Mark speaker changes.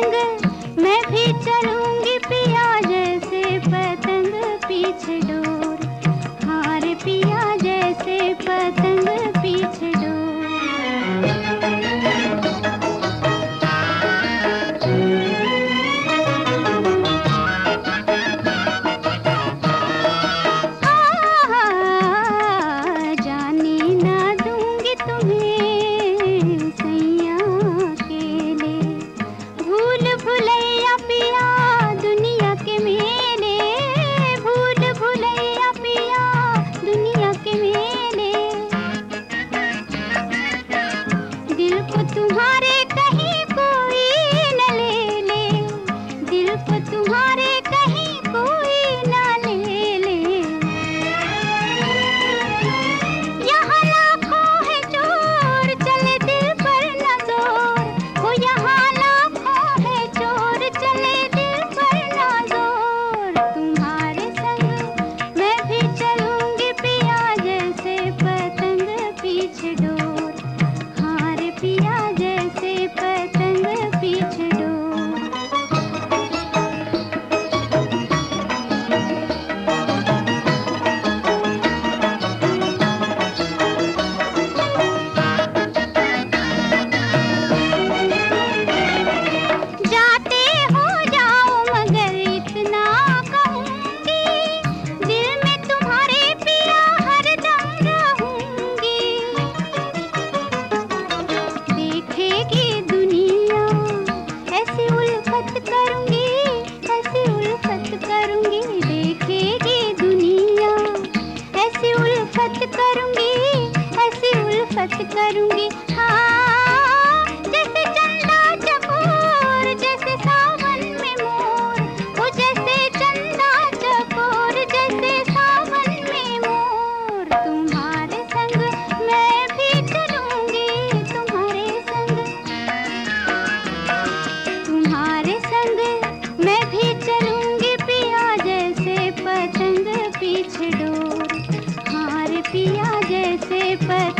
Speaker 1: संग मैं भी चलूंगी पिया जैसे पतंग पीछे डोर। हाँ रे पिया जैसे पतंग पीछे डोर। जाने ना दूंगी तुम्हें सैया अकेले। भूल भुलैया पिया दुनिया के मेले। भूल भुलैया पिया दुनिया के मेले। दिल को तुम्हारे कहीं कोई न ले ले। दिल को तुम्हारे कहीं कोई न ले ले। यहाँ लाखों है चोर चले दिल पर न जोर। वो यहाँ लाखों है चोर चले दिल पर न जोर। तुम्हारे संग मैं भी चलूंगी पिया जैसे पतंग पीछे डोर। हाँ रे पिया जैसे पतंग पीछे डोर। जाते हो जाओ मगर इतना कहूंगी। दिल में तुम्हारे पिया हरदम रहूंगी। देखेगी दुनिया ऐसी उल्फत करूंगी। ऐसी उल्फत करूंगी। देखेगी दुनिया ऐसी उल्फत करूंगी। ऐसी उल्फत करूंगी। हाँ जैसे चंदा चकोर जैसे सावन में मोर। वो जैसे चंदा चकोर जैसे सावन में मोर। तुम्हारे संग मैं भी चलूंगी। तुम्हारे संग। तुम्हारे संग मैं भी चलूंगी पिया जैसे पतंग पीछे डोर। हाँ रे पिया जैसे पतंग